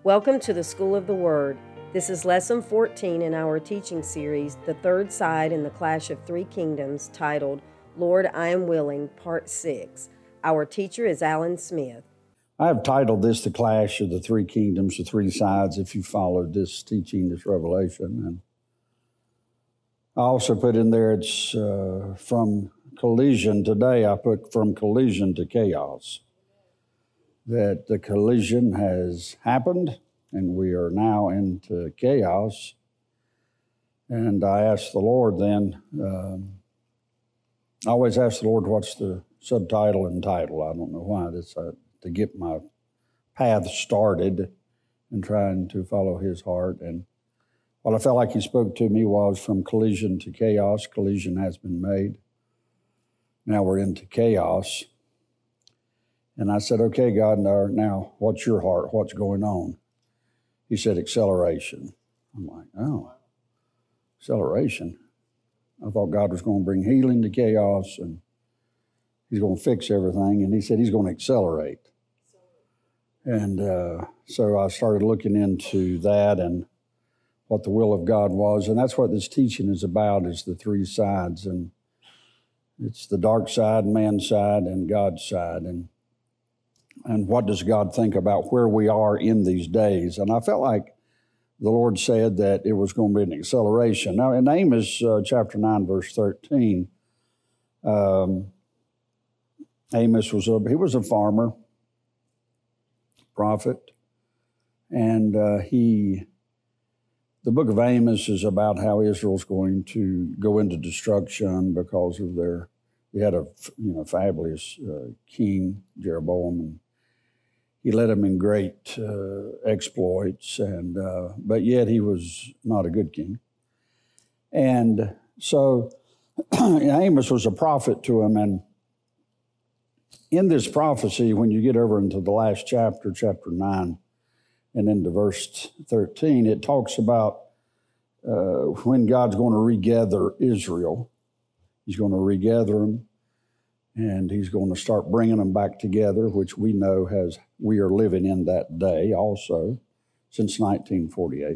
Welcome to the School of the Word. This is Lesson 14 in our teaching series, The Third Side in the Clash of Three Kingdoms, titled, Lord, I Am Willing, Part 6. Our teacher is Alan Smith. I have titled this The Clash of the Three Kingdoms, the Three Sides, if you followed this teaching, this revelation. And I also put in there, it's from collision. Today I put from collision to chaos. That the collision has happened and we are now into chaos. And I asked the Lord then, I always ask the Lord what's the subtitle and title. I don't know why. That's to get my path started and trying to follow His heart. And what I felt like He spoke to me was from collision to chaos. Collision has been made. Now we're into chaos. And I said, okay, God, now what's your heart? What's going on? He said, acceleration. I'm like, oh, acceleration. I thought God was going to bring healing to chaos and He's going to fix everything. And He said He's going to accelerate. And so I started looking into that and what the will of God was. And that's what this teaching is about, is the three sides. And it's the dark side, man's side, and God's side. And what does God think about where we are in these days? And I felt like the Lord said that it was going to be an acceleration. Now, in Amos chapter 9, verse 13, Amos was a farmer, prophet, and the book of Amos is about how Israel's going to go into destruction because of they had a fabulous king, Jeroboam, and he led them in great exploits, but yet he was not a good king. And so Amos was a prophet to him, and in this prophecy, when you get over into the last chapter, chapter 9, and into verse 13, it talks about when God's going to regather Israel. He's going to regather them, and He's going to start bringing them back together, which we know we are living in that day also since 1948.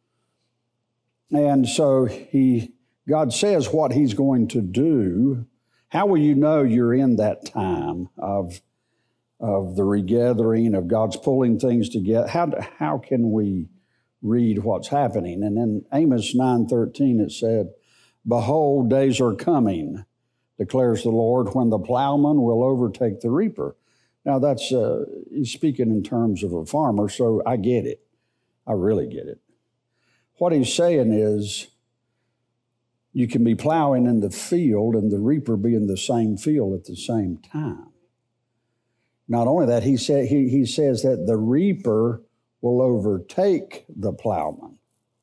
And so God says what He's going to do. How will you know you're in that time of the regathering, of God's pulling things together? How can we read what's happening? And in Amos 9:13 it said, "Behold, days are coming, declares the Lord, when the plowman will overtake the reaper." Now that's, he's speaking in terms of a farmer, so I get it. I really get it. What he's saying is, you can be plowing in the field and the reaper be in the same field at the same time. Not only that, he says that the reaper will overtake the plowman.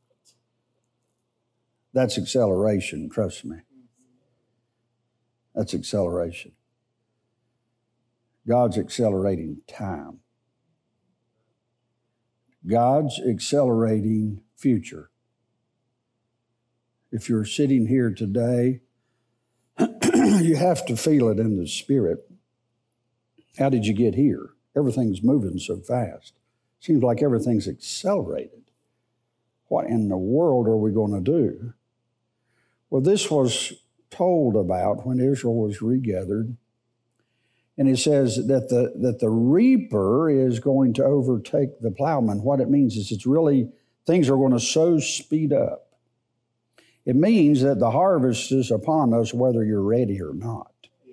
That's acceleration, trust me. That's acceleration. God's accelerating time. God's accelerating future. If you're sitting here today, you have to feel it in the spirit. How did you get here? Everything's moving so fast. Seems like everything's accelerated. What in the world are we going to do? Well, this was told about when Israel was regathered. And it says that the reaper is going to overtake the plowman. What it means is things are going to so speed up. It means that the harvest is upon us whether you're ready or not.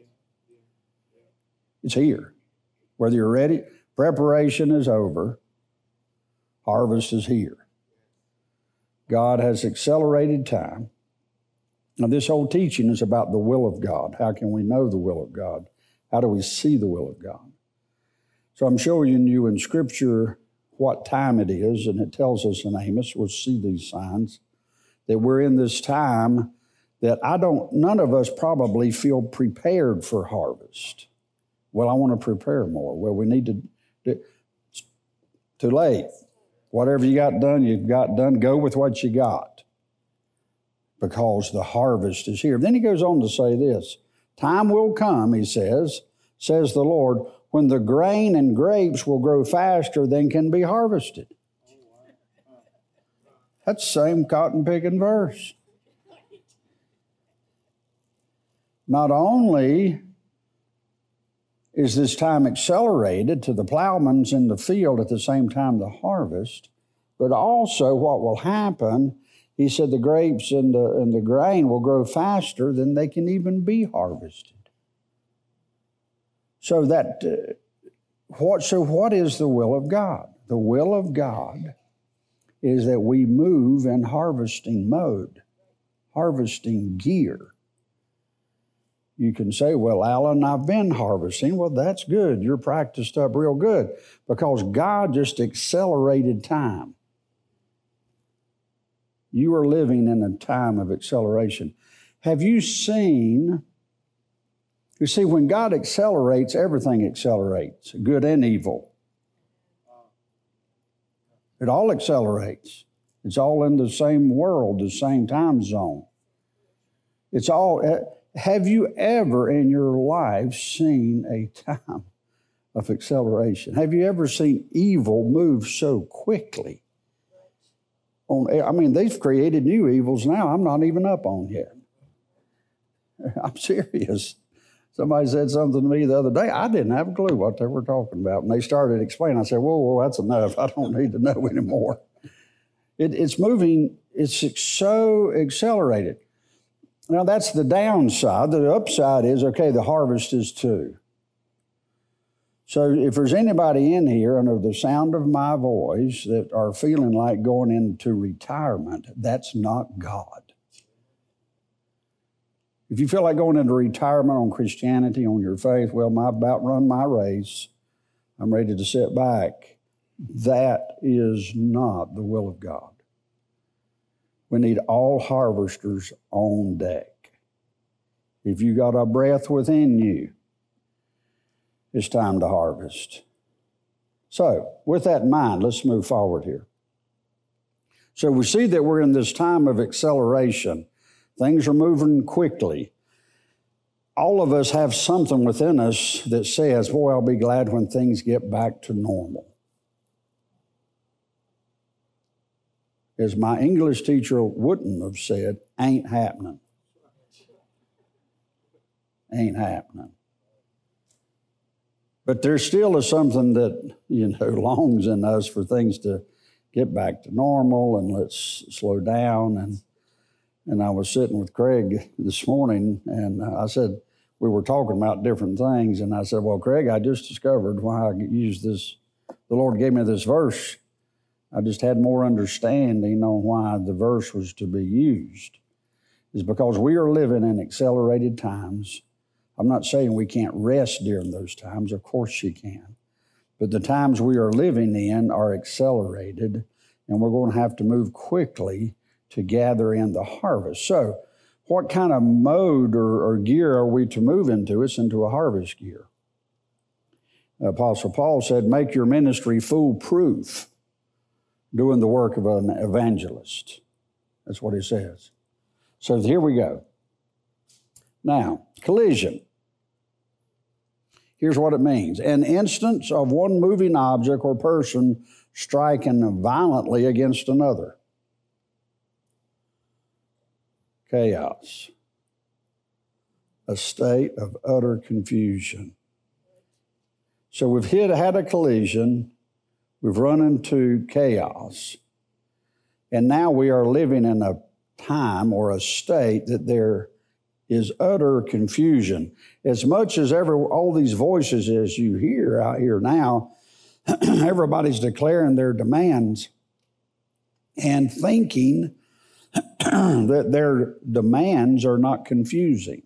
It's here. Whether you're ready, preparation is over. Harvest is here. God has accelerated time. Now, this whole teaching is about the will of God. How can we know the will of God? How do we see the will of God? So I'm showing you in Scripture what time it is, and it tells us in Amos, we'll see these signs, that we're in this time that none of us probably feel prepared for harvest. Well, I want to prepare more. Well, we need to, it's too late. Whatever you got done, you've got done. Go with what you got, because the harvest is here. Then he goes on to say this, time will come, he says the Lord, when the grain and grapes will grow faster than can be harvested. That's the same cotton picking verse. Not only is this time accelerated to the plowman's in the field at the same time the harvest, but also what will happen, he said the grapes and the grain will grow faster than they can even be harvested. So what is the will of God? The will of God is that we move in harvesting mode, harvesting gear. You can say, well, Alan, I've been harvesting. Well, that's good. You're practiced up real good because God just accelerated time. You are living in a time of acceleration. Have you seen, you see, when God accelerates, everything accelerates, good and evil. It all accelerates. It's all in the same world, the same time zone. It's all... Have you ever in your life seen a time of acceleration? Have you ever seen evil move so quickly? They've created new evils now I'm not even up on yet. I'm serious. Somebody said something to me the other day. I didn't have a clue what they were talking about. And they started explaining. I said, whoa, that's enough. I don't need to know anymore. It's moving. It's so accelerated. Now, that's the downside. The upside is, okay, the harvest is too. So if there's anybody in here under the sound of my voice that are feeling like going into retirement, that's not God. If you feel like going into retirement on Christianity, on your faith, well, I've about run my race. I'm ready to sit back. That is not the will of God. We need all harvesters on deck. If you got a breath within you, it's time to harvest. So, with that in mind, let's move forward here. So we see that we're in this time of acceleration. Things are moving quickly. All of us have something within us that says, boy, I'll be glad when things get back to normal. As my English teacher wouldn't have said, ain't happening. Ain't happening. But there still is something that, longs in us for things to get back to normal and let's slow down. And I was sitting with Craig this morning and I said, we were talking about different things. And I said, well, Craig, I just discovered why I used this. The Lord gave me this verse. I just had more understanding on why the verse was to be used. Is because we are living in accelerated times. I'm not saying we can't rest during those times. Of course you can. But the times we are living in are accelerated, and we're going to have to move quickly to gather in the harvest. So what kind of mode or gear are we to move into? It's into a harvest gear. Apostle Paul said, make your ministry foolproof, doing the work of an evangelist. That's what he says. So here we go. Now, collision. Here's what it means. An instance of one moving object or person striking violently against another. Chaos. A state of utter confusion. So we've had a collision. We've run into chaos. And now we are living in a time or a state that there is utter confusion. As much as all these voices as you hear out here now, everybody's declaring their demands and thinking that their demands are not confusing.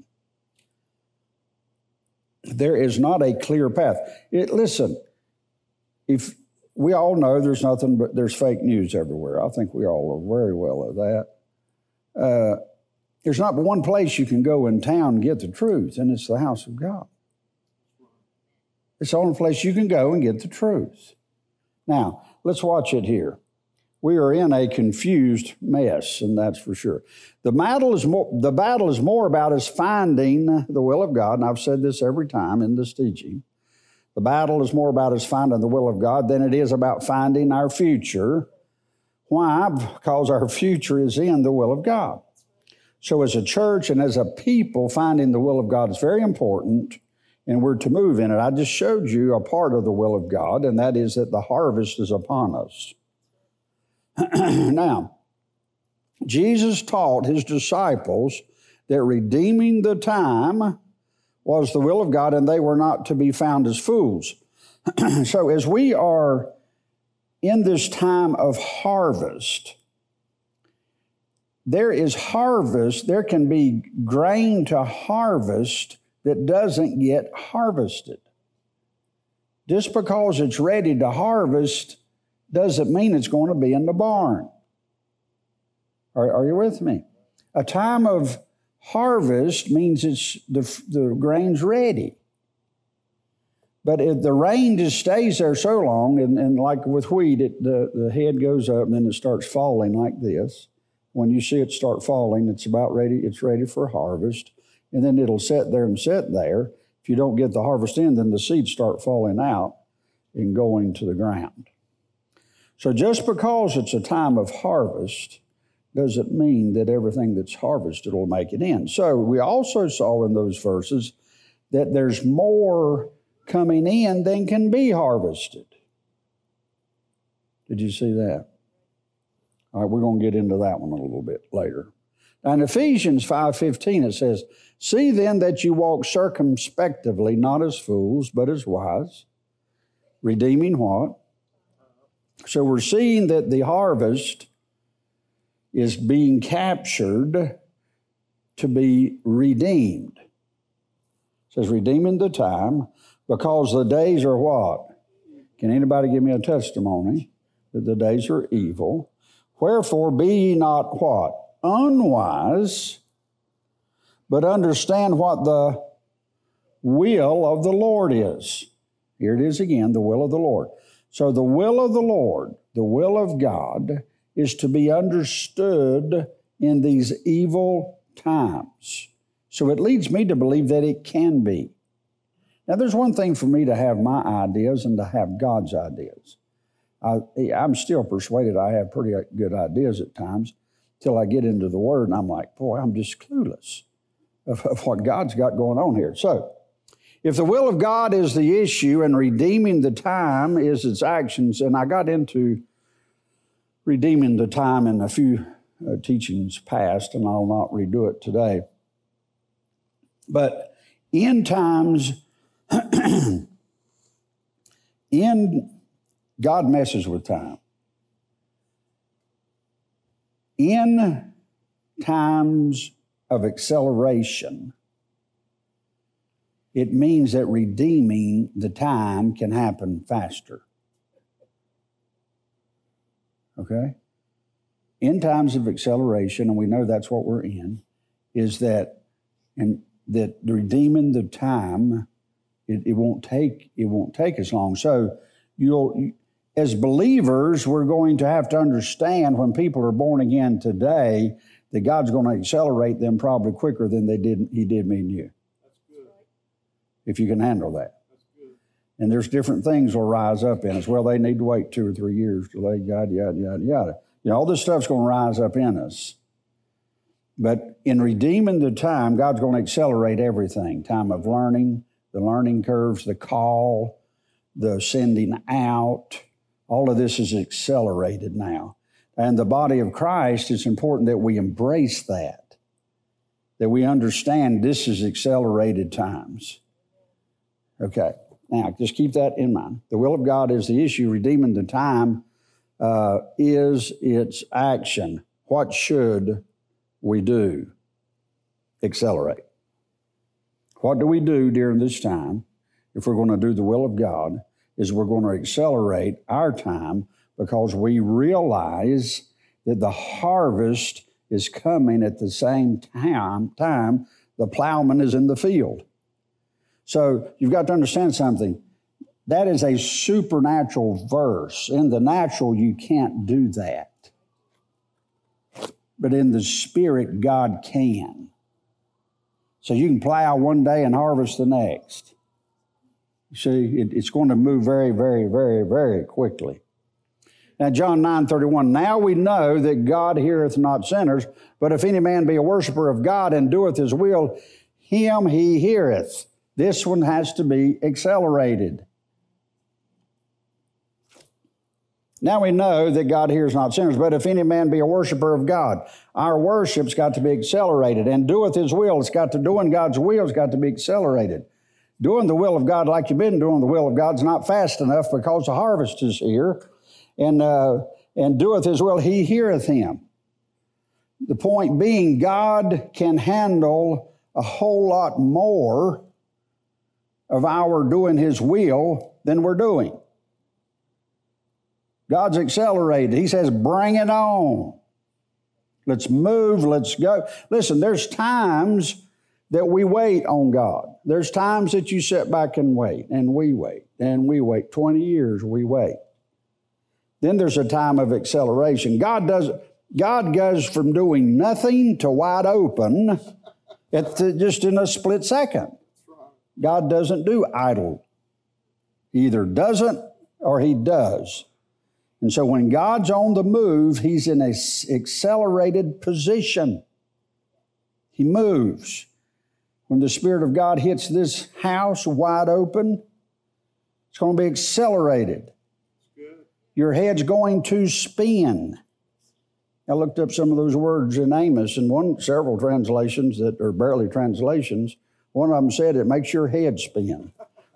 There is not a clear path. Listen, if we all know there's fake news everywhere. I think we all are very well at that. There's not one place you can go in town and get the truth, and it's the house of God. It's the only place you can go and get the truth. Now, let's watch it here. We are in a confused mess, and that's for sure. The battle is more about us finding the will of God, and I've said this every time in this teaching. The battle is more about us finding the will of God than it is about finding our future, Why? Because our future is in the will of God. So as a church and as a people, finding the will of God is very important, and we're to move in it. I just showed you a part of the will of God, and that is that the harvest is upon us. Now, Jesus taught his disciples that redeeming the time was the will of God, and they were not to be found as fools. So as we are in this time of harvest, there is harvest, there can be grain to harvest that doesn't get harvested. Just because it's ready to harvest doesn't mean it's going to be in the barn. Are you with me? A time of harvest means it's the grain's ready. But if the rain just stays there so long, and like with wheat, the head goes up and then it starts falling like this. When you see it start falling, it's about ready, it's ready for harvest. And then it'll sit there and sit there. If you don't get the harvest in, then the seeds start falling out and going to the ground. So just because it's a time of harvest doesn't mean that everything that's harvested will make it in. So we also saw in those verses that there's more coming in than can be harvested. Did you see that? All right, we're going to get into that one a little bit later. Now in Ephesians 5:15 it says, "See then that you walk circumspectively, not as fools, but as wise, redeeming" what? So we're seeing that the harvest is being captured to be redeemed. It says, redeeming the time, because the days are what? Can anybody give me a testimony that the days are evil? Wherefore be ye not what? Unwise, but understand what the will of the Lord is. Here it is again, the will of the Lord. So the will of the Lord, the will of God, is to be understood in these evil times. So it leads me to believe that it can be. Now, there's one thing for me to have my ideas and to have God's ideas. I'm still persuaded I have pretty good ideas at times till I get into the Word, and I'm like, boy, I'm just clueless of what God's got going on here. So, if the will of God is the issue and redeeming the time is its actions, and I got into redeeming the time in a few teachings past, and I'll not redo it today. But end times, God messes with time. In times of acceleration, it means that redeeming the time can happen faster. Okay? In times of acceleration, and we know that's what we're in, is that redeeming the time, it won't take as long. So as believers, we're going to have to understand when people are born again today that God's going to accelerate them probably quicker than He did me and you. That's good. If you can handle that. That's good. And there's different things will rise up in us. Well, they need to wait 2 or 3 years till they yada, yada, yada, yada. You know, all this stuff's going to rise up in us. But in redeeming the time, God's going to accelerate everything. Time of learning, the learning curves, the call, the sending out. All of this is accelerated now. And the body of Christ, it's important that we embrace that we understand this is accelerated times. Okay, now just keep that in mind. The will of God is the issue. Redeeming the time is its action. What should we do? Accelerate. What do we do during this time if we're going to do the will of God? Is we're going to accelerate our time because we realize that the harvest is coming at the same time the plowman is in the field. So you've got to understand something. That is a supernatural verse. In the natural, you can't do that. But in the spirit, God can. So you can plow one day and harvest the next. See, it's going to move very, very, very, very quickly. Now, John 9:31, now we know that God heareth not sinners, but if any man be a worshiper of God and doeth his will, him he heareth. This one has to be accelerated. Now we know that God hears not sinners, but if any man be a worshiper of God, our worship's got to be accelerated. And doeth his will, doing God's will has got to be accelerated. Doing the will of God like you've been doing the will of God's not fast enough because the harvest is here. And doeth his will, he heareth him. The point being, God can handle a whole lot more of our doing his will than we're doing. God's accelerated. He says, bring it on. Let's move, let's go. Listen, there's times that we wait on God. There's times that you sit back and wait, and we wait, and we wait. 20 years we wait. Then there's a time of acceleration. God goes from doing nothing to wide open just in a split second. God doesn't do idle. He either doesn't or he does. And so when God's on the move, he's in an accelerated position. He moves. When the Spirit of God hits this house wide open, it's going to be accelerated. Your head's going to spin. I looked up some of those words in Amos, and several translations that are barely translations, one of them said it makes your head spin.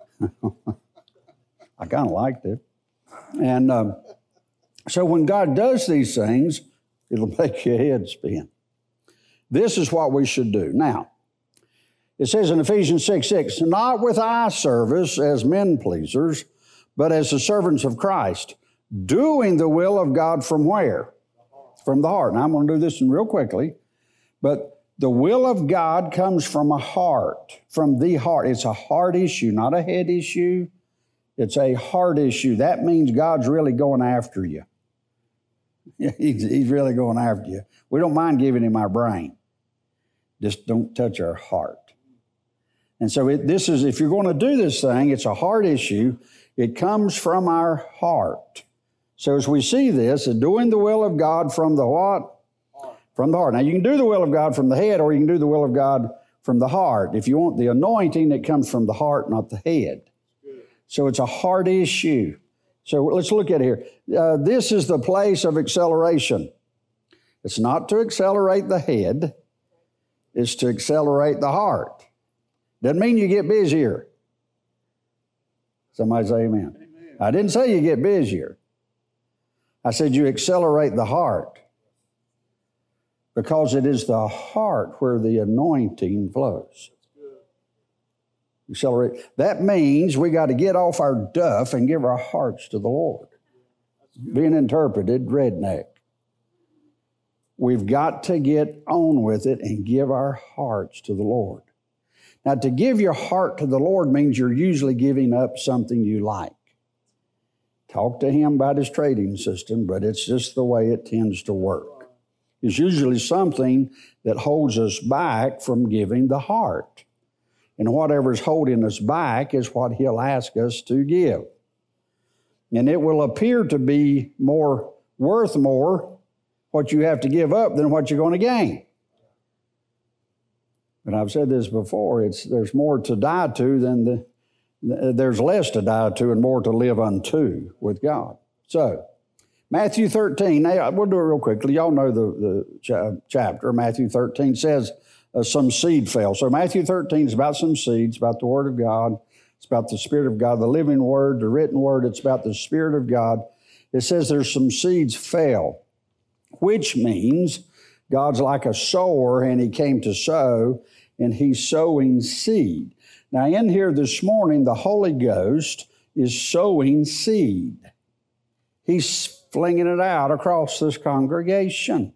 I kind of liked it. And so when God does these things, it'll make your head spin. This is what we should do. Now, it says in Ephesians 6:6, not with eye service as men pleasers, but as the servants of Christ, doing the will of God from where? From the heart. Now, I'm going to do this real quickly, but the will of God comes from a heart, from the heart. It's a heart issue, not a head issue. It's a heart issue. That means God's really going after you. He's really going after you. We don't mind giving him our brain. Just don't touch our heart. And so if you're going to do this thing, it's a heart issue. It comes from our heart. So as we see this, doing the will of God from the what? From the heart. Now you can do the will of God from the head, or you can do the will of God from the heart. If you want the anointing, it comes from the heart, not the head. So it's a heart issue. So let's look at it here. This is the place of acceleration. It's not to accelerate the head. It's to accelerate the heart. Doesn't mean you get busier. Somebody say amen. Amen. I didn't say you get busier. I said you accelerate the heart, because it is the heart where the anointing flows. Accelerate. That means we got to get off our duff and give our hearts to the Lord. Being interpreted, redneck. We've got to get on with it and give our hearts to the Lord. Now, to give your heart to the Lord means you're usually giving up something you like. Talk to him about his trading system, but it's just the way it tends to work. It's usually something that holds us back from giving the heart. And whatever's holding us back is what he'll ask us to give. And it will appear to be worth more what you have to give up than what you're going to gain. But I've said this before, there's more to die to than there's less to die to and more to live unto with God. So, Matthew 13, now we'll do it real quickly. Y'all know the chapter. Matthew 13 says some seed fell. So Matthew 13 is about some seeds, about the Word of God. It's about the Spirit of God, the living Word, the written Word. It's about the Spirit of God. It says there's some seeds fell, which means God's like a sower, and he came to sow, and he's sowing seed. Now, in here this morning, the Holy Ghost is sowing seed. He's flinging it out across this congregation.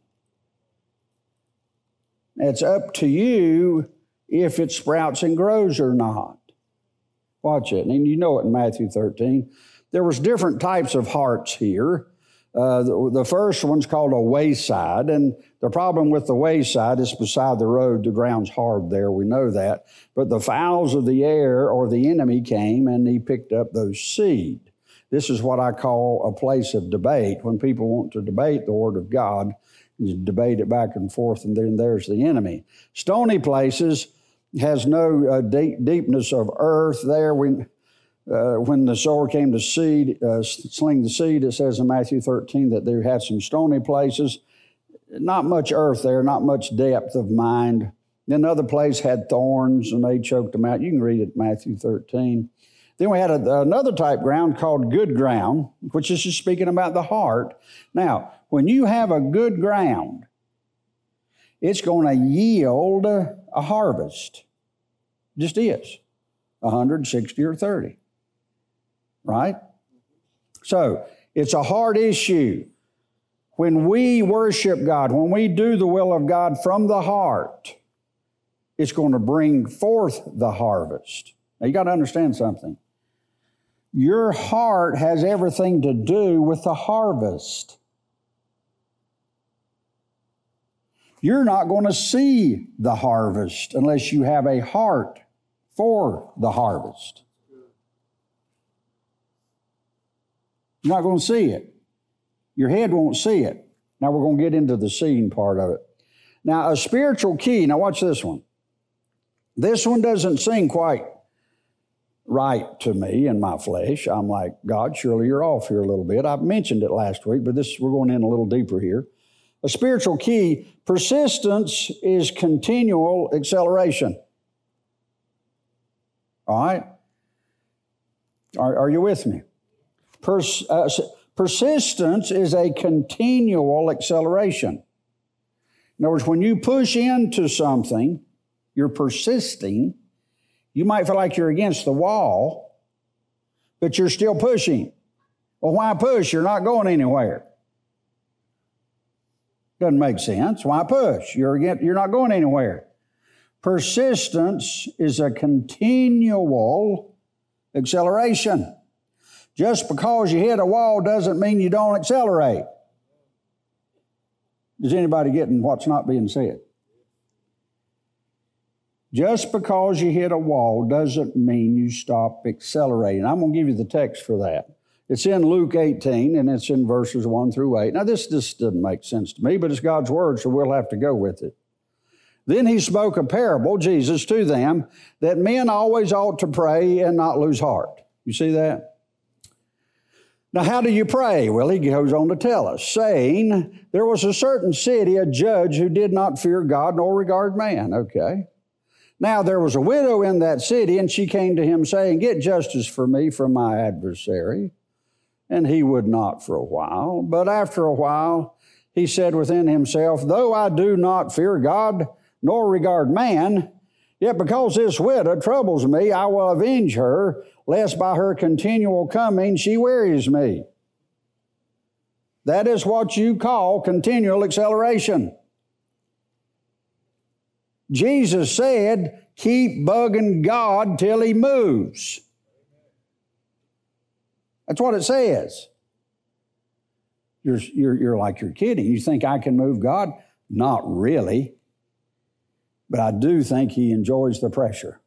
It's up to you if it sprouts and grows or not. Watch it. And you know it in Matthew 13. There was different types of hearts here. The first one's called a wayside, and the problem with the wayside is beside the road, the ground's hard there, we know that. But the fowls of the air or the enemy came and he picked up those seed. This is what I call a place of debate. When people want to debate the Word of God, you debate it back and forth, and then there's the enemy. Stony places has no deepness of earth there. When the sower came to sling the seed, it says in Matthew 13 that they had some stony places. Not much earth there, not much depth of mind. Then another place had thorns, and they choked them out. You can read it, Matthew 13. Then we had another type ground called good ground, which is just speaking about the heart. Now, when you have a good ground, it's going to yield a harvest. Just is. 160 or 30. Right? So, it's a hard issue. When we worship God, when we do the will of God from the heart, it's going to bring forth the harvest. Now, you got to understand something. Your heart has everything to do with the harvest. You're not going to see the harvest unless you have a heart for the harvest. You're not going to see it. Your head won't see it. Now we're going to get into the seeing part of it. Now, a spiritual key. Now watch this one. This one doesn't seem quite right to me in my flesh. I'm like, God, surely you're off here a little bit. I've mentioned it last week, but we're going in a little deeper here. A spiritual key, persistence is continual acceleration. All right? Are you with me? Persistence is a continual acceleration. In other words, when you push into something, you're persisting. You might feel like you're against the wall, but you're still pushing. Well, why push? You're not going anywhere. Doesn't make sense. Why push? You're not going anywhere. Persistence is a continual acceleration. Just because you hit a wall doesn't mean you don't accelerate. Is anybody getting what's not being said? Just because you hit a wall doesn't mean you stop accelerating. I'm going to give you the text for that. It's in Luke 18, and it's in verses 1 through 8. Now, this doesn't make sense to me, but it's God's word, so we'll have to go with it. Then he spoke a parable, Jesus, to them, that men always ought to pray and not lose heart. You see that? Now, how do you pray? Well, he goes on to tell us, saying, there was a certain city, a judge who did not fear God nor regard man. Okay. Now, there was a widow in that city, and she came to him saying, get justice for me from my adversary. And he would not for a while. But after a while, he said within himself, though I do not fear God nor regard man, yet because this widow troubles me, I will avenge her, lest by her continual coming she wearies me. That is what you call continual acceleration. Jesus said, keep bugging God till he moves. That's what it says. You're like you're kidding. You think I can move God? Not really. But I do think he enjoys the pressure.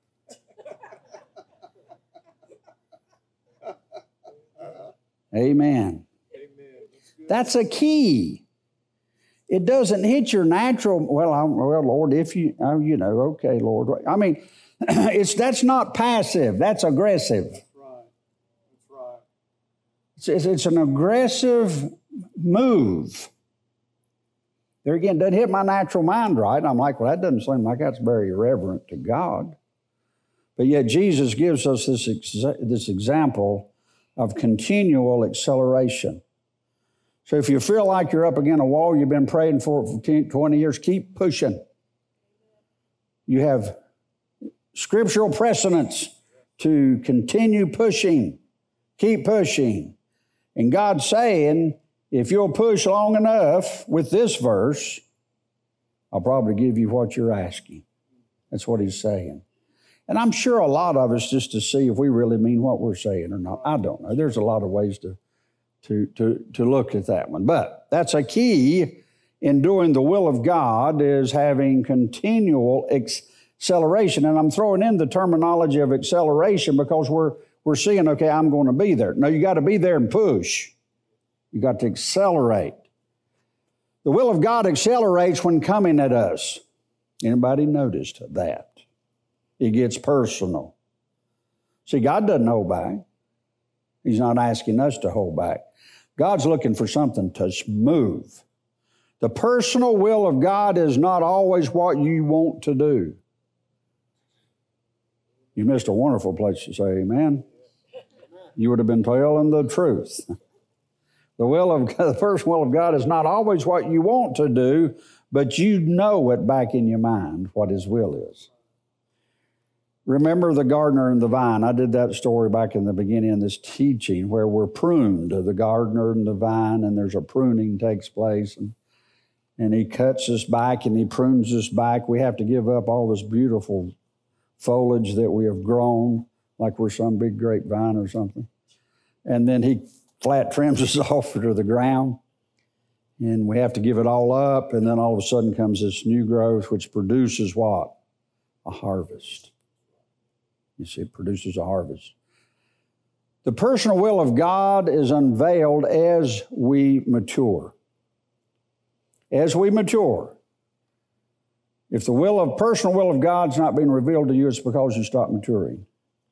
Amen. That's a key. It doesn't hit your natural, well, Lord, if you, okay, Lord. I mean, that's not passive. That's aggressive. That's right. It's an aggressive move. There again, doesn't hit my natural mind right. And I'm like, well, that doesn't seem like that's very irreverent to God. But yet Jesus gives us this example of continual acceleration. So if you feel like you're up against a wall, you've been praying for 20 years, keep pushing. You have scriptural precedents to continue pushing. Keep pushing. And God's saying, if you'll push long enough with this verse, I'll probably give you what you're asking. That's what he's saying. And I'm sure a lot of us, just to see if we really mean what we're saying or not, I don't know. There's a lot of ways to look at that one. But that's a key in doing the will of God, is having continual acceleration. And I'm throwing in the terminology of acceleration because we're seeing, okay, I'm going to be there. No, you got to be there and push. You got to accelerate. The will of God accelerates when coming at us. Anybody noticed that? It gets personal. See, God doesn't hold back. He's not asking us to hold back. God's looking for something to move. The personal will of God is not always what you want to do. You missed a wonderful place to say amen. You would have been telling the truth. The personal will of God is not always what you want to do, but you know it back in your mind what His will is. Remember the gardener and the vine. I did that story back in the beginning of this teaching where we're pruned, the gardener and the vine, and there's a pruning takes place. And He cuts us back and He prunes us back. We have to give up all this beautiful foliage that we have grown, like we're some big grapevine or something. And then He flat trims us off to the ground. And we have to give it all up. And then all of a sudden comes this new growth, which produces what? A harvest. You see, it produces a harvest. The personal will of God is unveiled as we mature. As we mature. If the personal will of God's not being revealed to you, it's because you stopped maturing.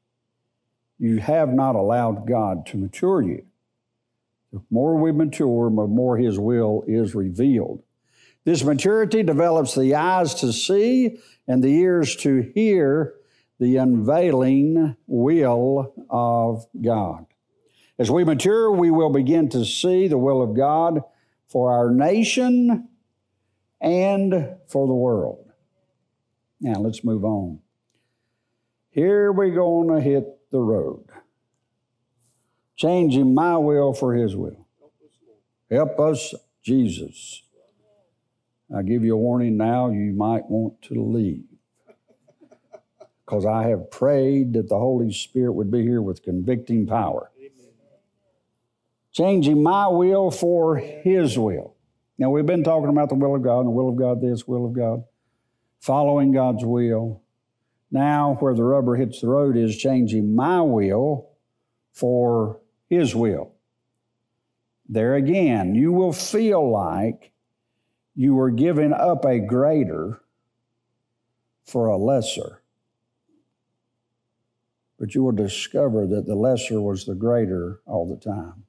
You have not allowed God to mature you. The more we mature, the more His will is revealed. This maturity develops the eyes to see and the ears to hear the unveiling will of God. As we mature, we will begin to see the will of God for our nation and for the world. Now, let's move on. Here we're going to hit the road. Changing my will for His will. Help us, Jesus. I give you a warning now, you might want to leave. Because I have prayed that the Holy Spirit would be here with convicting power. Changing my will for His will. Now, we've been talking about the will of God, and the will of God this, will of God. Following God's will. Now, where the rubber hits the road is changing my will for His will. There again, you will feel like you were giving up a greater for a lesser. But you will discover that the lesser was the greater all the time.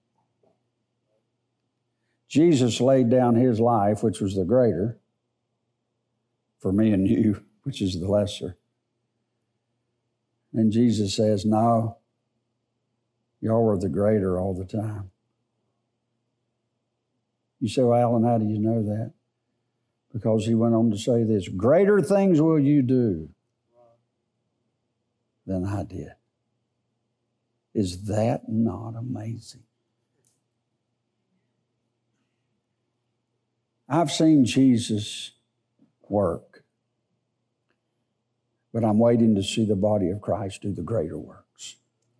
Jesus laid down His life, which was the greater, for me and you, which is the lesser. And Jesus says, no, y'all were the greater all the time. You say, well, Alan, how do you know that? Because He went on to say this, greater things will you do than I did. Is that not amazing? I've seen Jesus work, but I'm waiting to see the body of Christ do the greater works.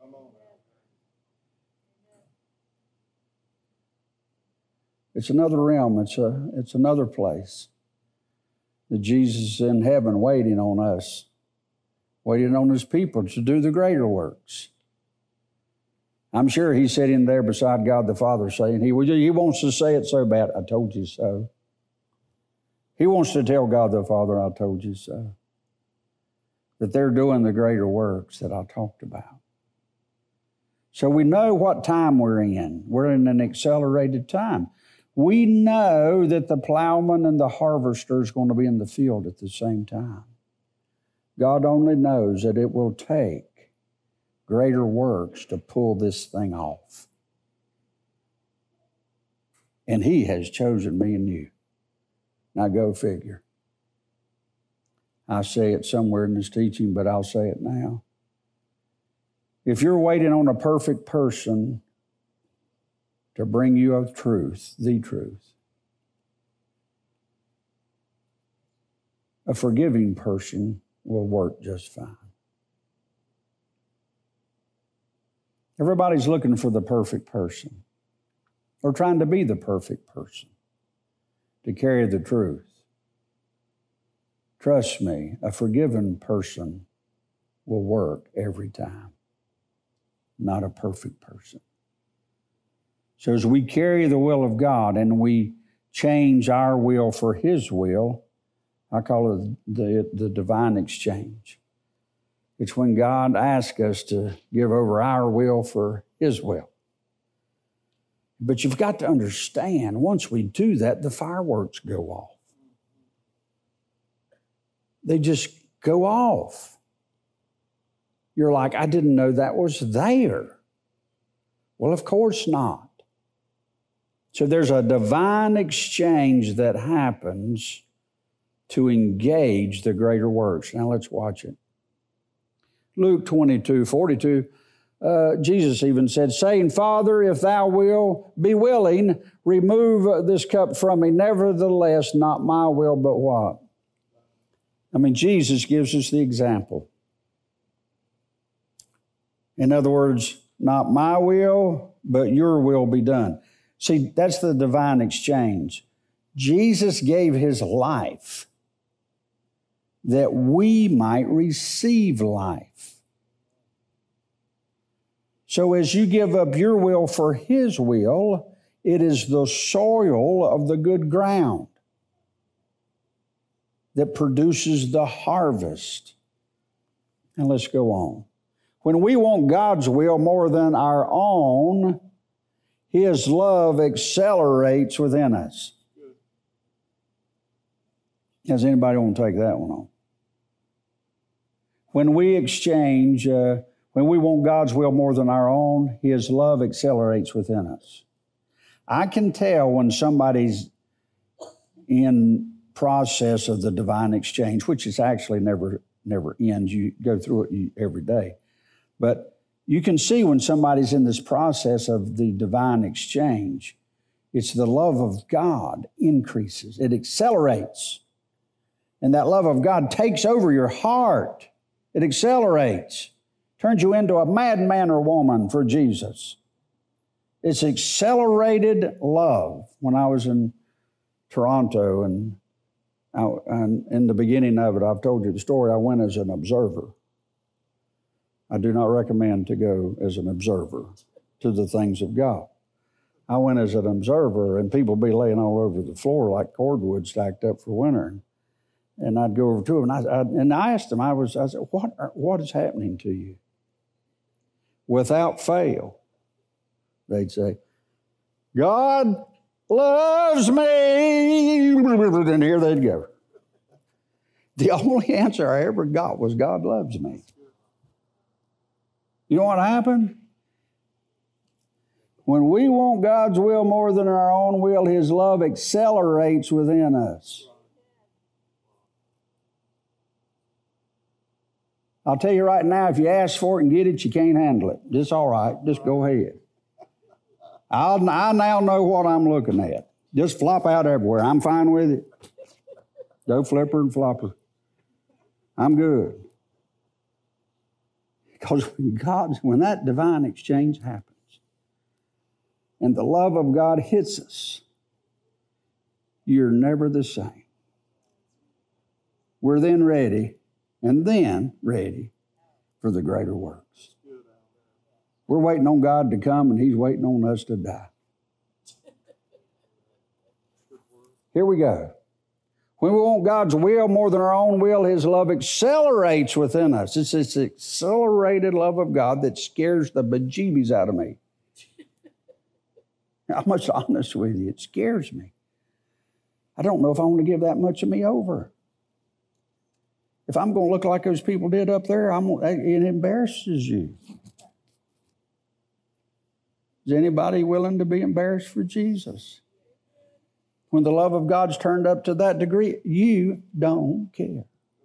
It's another realm. It's another place. That Jesus is in heaven waiting on us, waiting on His people to do the greater works. I'm sure He's sitting there beside God the Father saying, He wants to say it so bad, I told you so. He wants to tell God the Father, I told you so. That they're doing the greater works that I talked about. So we know what time we're in. We're in an accelerated time. We know that the plowman and the harvester is going to be in the field at the same time. God only knows that it will take greater works to pull this thing off. And He has chosen me and you. Now go figure. I say it somewhere in this teaching, but I'll say it now. If you're waiting on a perfect person to bring you of truth, the truth, a forgiving person will work just fine. Everybody's looking for the perfect person. Or trying to be the perfect person to carry the truth. Trust me, a forgiven person will work every time. not a perfect person. So as we carry the will of God and we change our will for His will, I call it the divine exchange. It's when God asks us to give over our will for His will. But you've got to understand, once we do that, the fireworks go off. They just go off. You're like, I didn't know that was there. Well, of course not. So there's a divine exchange that happens to engage the greater works. Now let's watch it. Luke 22:42, Jesus even said, saying, Father, if thou wilt be willing, remove this cup from me. Nevertheless, not my will, but what? I mean, Jesus gives us the example. In other words, not my will, but your will be done. See, that's the divine exchange. Jesus gave His life that we might receive life. So as you give up your will for His will, it is the soil of the good ground that produces the harvest. And let's go on. When we want God's will more than our own, His love accelerates within us. Does anybody want to take that one on? When we exchange, when we want God's will more than our own, His love accelerates within us. I can tell when somebody's in process of the divine exchange, which is actually never ends. You go through it every day. But you can see when somebody's in this process of the divine exchange, it's the love of God increases. It accelerates. And that love of God takes over your heart. It accelerates, turns you into a madman or woman for Jesus. It's accelerated love. When I was in Toronto and in the beginning of it, I've told you the story, I went as an observer. I do not recommend to go as an observer to the things of God. I went as an observer, and people be laying all over the floor like cordwood stacked up for winter. And I'd go over to them, and I asked them, I said, what is happening to you? Without fail, they'd say, God loves me. And here they'd go. The only answer I ever got was, God loves me. You know what happened? When we want God's will more than our own will, His love accelerates within us. I'll tell you right now, if you ask for it and get it, you can't handle it. It's all right. Just go ahead. I now know what I'm looking at. Just flop out everywhere. I'm fine with it. Go flipper and flopper. I'm good. Because when that divine exchange happens and the love of God hits us, you're never the same. We're then ready for the greater works. We're waiting on God to come, and He's waiting on us to die. Here we go. When we want God's will more than our own will, His love accelerates within us. It's this accelerated love of God that scares the bejeebies out of me. I'm much honest with you. It scares me. I don't know if I want to give that much of me over. If I'm going to look like those people did up there, it embarrasses you. Is anybody willing to be embarrassed for Jesus? When the love of God's turned up to that degree, you don't care.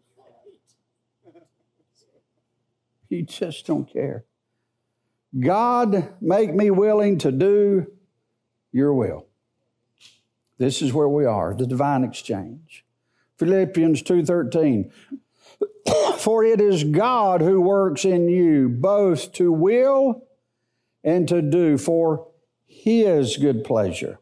You just don't care. God, make me willing to do your will. This is where we are, the divine exchange. Philippians 2:13. For it is God who works in you both to will and to do for His good pleasure.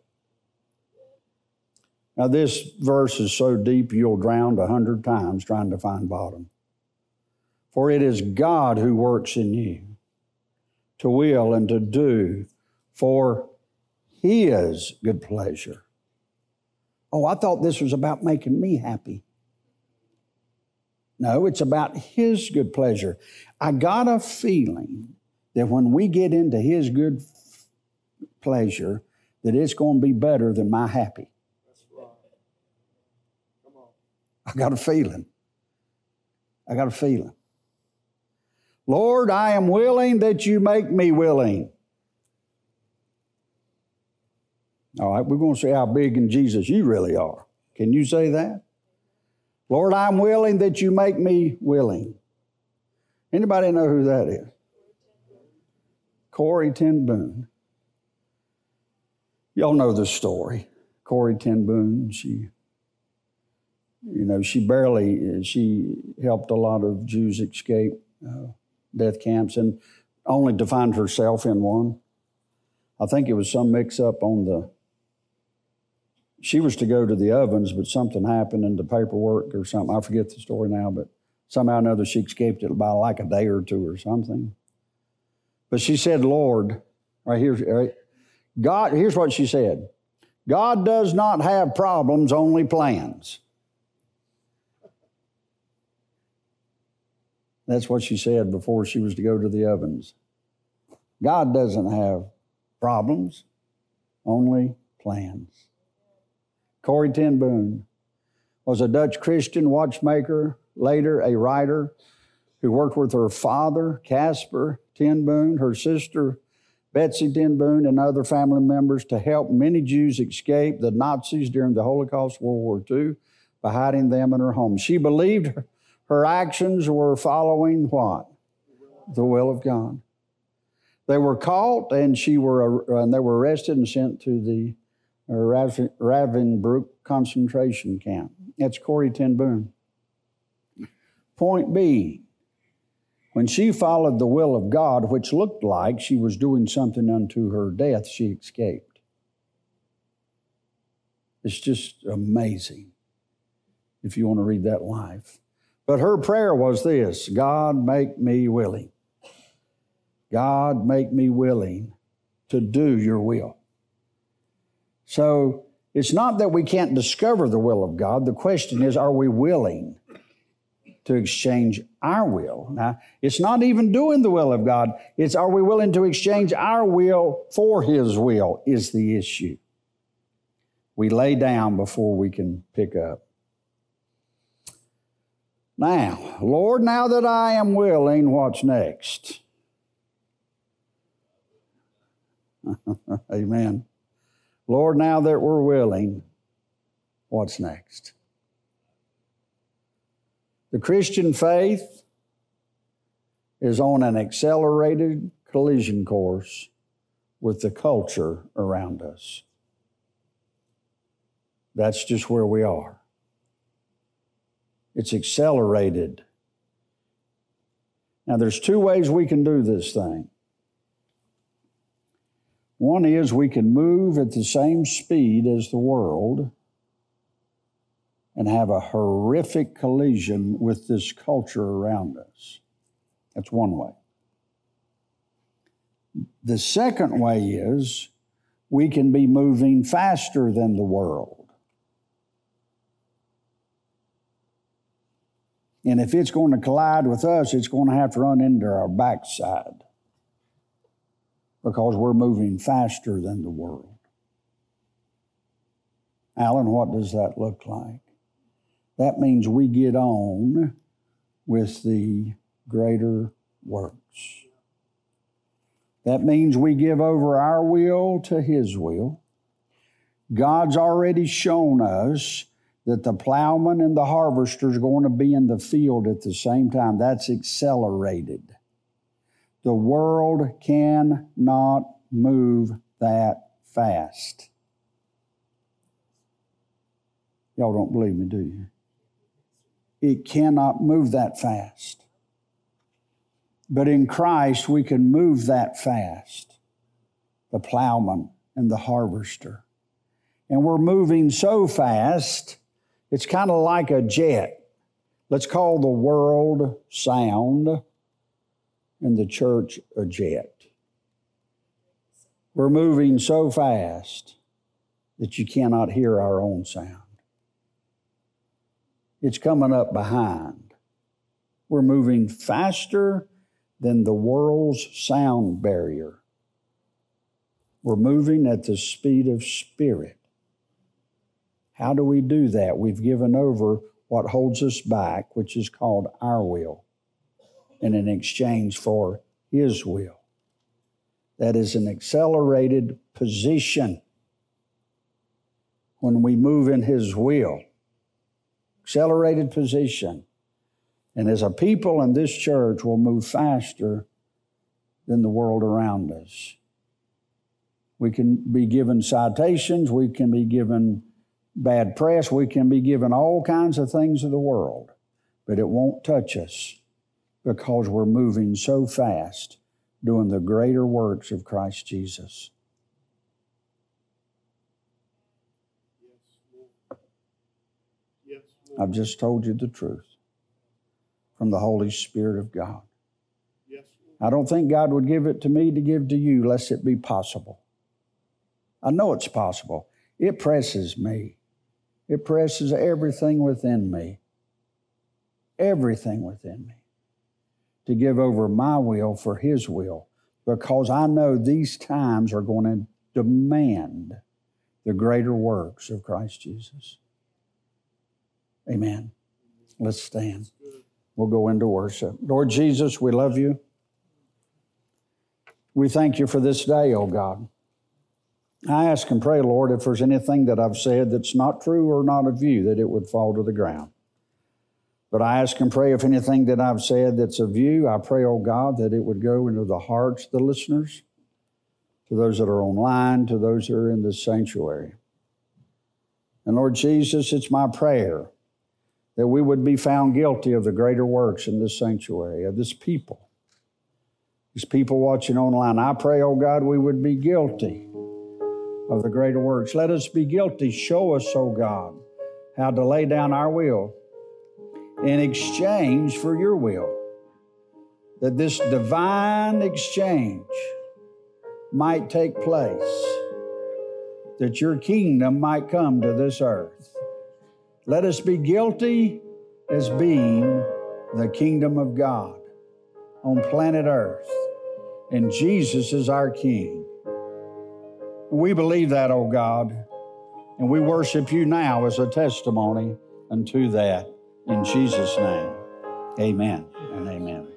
Now this verse is so deep you'll drown 100 times trying to find bottom. For it is God who works in you to will and to do for His good pleasure. Oh, I thought this was about making me happy. No, it's about His good pleasure. I got a feeling that when we get into His good pleasure, that it's going to be better than my happy. That's right. Come on. I got a feeling. Lord, I am willing that you make me willing. All right, we're going to see how big in Jesus you really are. Can you say that? Lord, I'm willing that you make me willing. Anybody know who that is? Corrie ten Boom. Y'all know the story. Corrie ten Boom, she helped a lot of Jews escape death camps and only to find herself in one. I think it was some mix-up she was to go to the ovens, but something happened in the paperwork or something. I forget the story now, but somehow or another she escaped it by like a day or two or something. But she said, Lord, God, here's what she said. God does not have problems, only plans. That's what she said before she was to go to the ovens. God doesn't have problems, only plans. Corrie ten Boom was a Dutch Christian watchmaker, later a writer who worked with her father, Caspar ten Boom, her sister, Betsy ten Boom, and other family members to help many Jews escape the Nazis during the Holocaust, World War II, by hiding them in her home. She believed her actions were following what? The will of God. They were caught and they were arrested and sent to the Ravensbrück concentration camp. That's Corrie ten Boom. Point B, when she followed the will of God, which looked like she was doing something unto her death, she escaped. It's just amazing if you want to read that life. But her prayer was this: God, make me willing. God, make me willing to do your will. So it's not that we can't discover the will of God. The question is, are we willing to exchange our will? Now, it's not even doing the will of God. It's, are we willing to exchange our will for His will is the issue. We lay down before we can pick up. Now, Lord, now that I am willing, what's next? Amen. Lord, now that we're willing, what's next? The Christian faith is on an accelerated collision course with the culture around us. That's just where we are. It's accelerated. Now, there's two ways we can do this thing. One is we can move at the same speed as the world and have a horrific collision with this culture around us. That's one way. The second way is we can be moving faster than the world. And if it's going to collide with us, it's going to have to run into our backside because we're moving faster than the world. Alan, what does that look like? That means we get on with the greater works. That means we give over our will to His will. God's already shown us that the plowman and the harvester is going to be in the field at the same time. That's accelerated. The world cannot move that fast. Y'all don't believe me, do you? It cannot move that fast. But in Christ, we can move that fast. The plowman and the harvester. And we're moving so fast, it's kind of like a jet. Let's call the world sound and the church a jet. We're moving so fast that you cannot hear our own sound. It's coming up behind. We're moving faster than the world's sound barrier. We're moving at the speed of spirit. How do we do that? We've given over what holds us back, which is called our will, and in exchange for His will. That is an accelerated position when we move in His will. Accelerated position. And as a people in this church, we'll move faster than the world around us. We can be given citations, we can be given bad press, we can be given all kinds of things of the world, but it won't touch us because we're moving so fast doing the greater works of Christ Jesus. Yes, Lord. I've just told you the truth from the Holy Spirit of God. Yes, Lord. I don't think God would give it to me to give to you lest it be possible. I know it's possible. It presses me. It presses everything within me. Everything within me. To give over my will for His will, because I know these times are going to demand the greater works of Christ Jesus. Amen. Let's stand. We'll go into worship. Lord Jesus, we love you. We thank you for this day, oh God. I ask and pray, Lord, if there's anything that I've said that's not true or not of you, that it would fall to the ground. But I ask and pray if anything that I've said that's of you, I pray, oh God, that it would go into the hearts of the listeners, to those that are online, to those that are in this sanctuary. And Lord Jesus, it's my prayer that we would be found guilty of the greater works in this sanctuary, of this people. These people watching online, I pray, oh God, we would be guilty of the greater works. Let us be guilty. Show us, oh God, how to lay down our will in exchange for your will, that this divine exchange might take place, that your kingdom might come to this earth. Let us be guilty as being the kingdom of God on planet earth, and Jesus is our King. We believe that, oh God, and we worship you now as a testimony unto that. In Jesus' name, amen and amen.